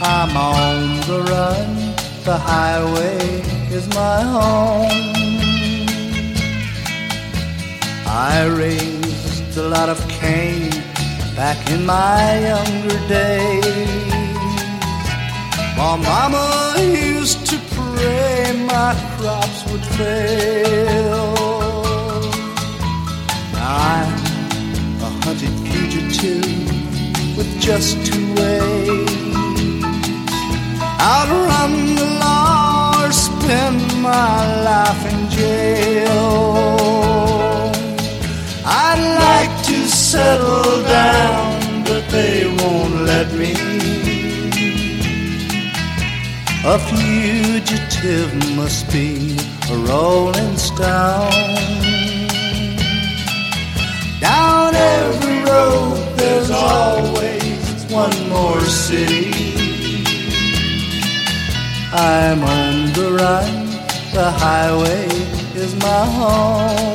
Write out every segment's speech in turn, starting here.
I'm on the run, the highway is my home. I raised a lot of cane back in my younger days. My mama used to pray my crops would fail. Now I'm a hunted fugitive with just 2 ways: outrun the law or spend my life in jail. I'd like to settle down, but they won't let me. A fugitive must be a rolling stone. Down every road there's always one more city. I'm on the run, the highway is my home.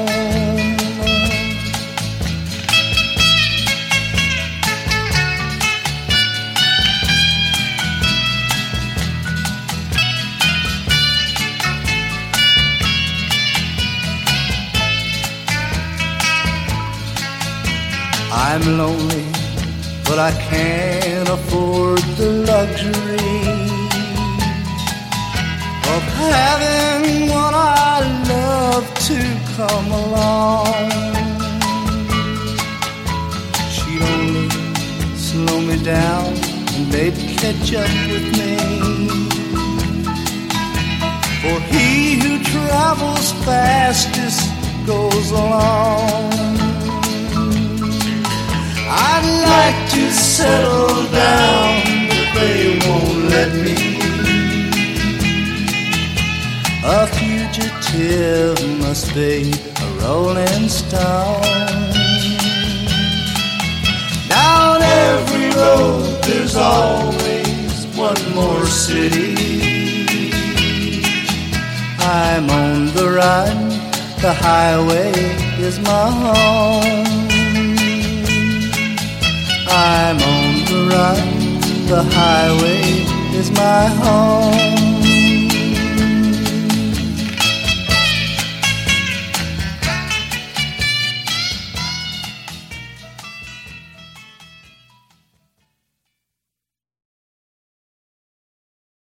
I'm lonely, but I can't afford the luxury of having one I love to come along. She'd only slow me down and they'd catch up with me. For he who travels fastest goes along. I'd like to settle down, but they won't let me. A fugitive must be a rolling stone. Down every road there's always one more city. I'm on the run, the highway is my home. I'm on the run, the highway is my home.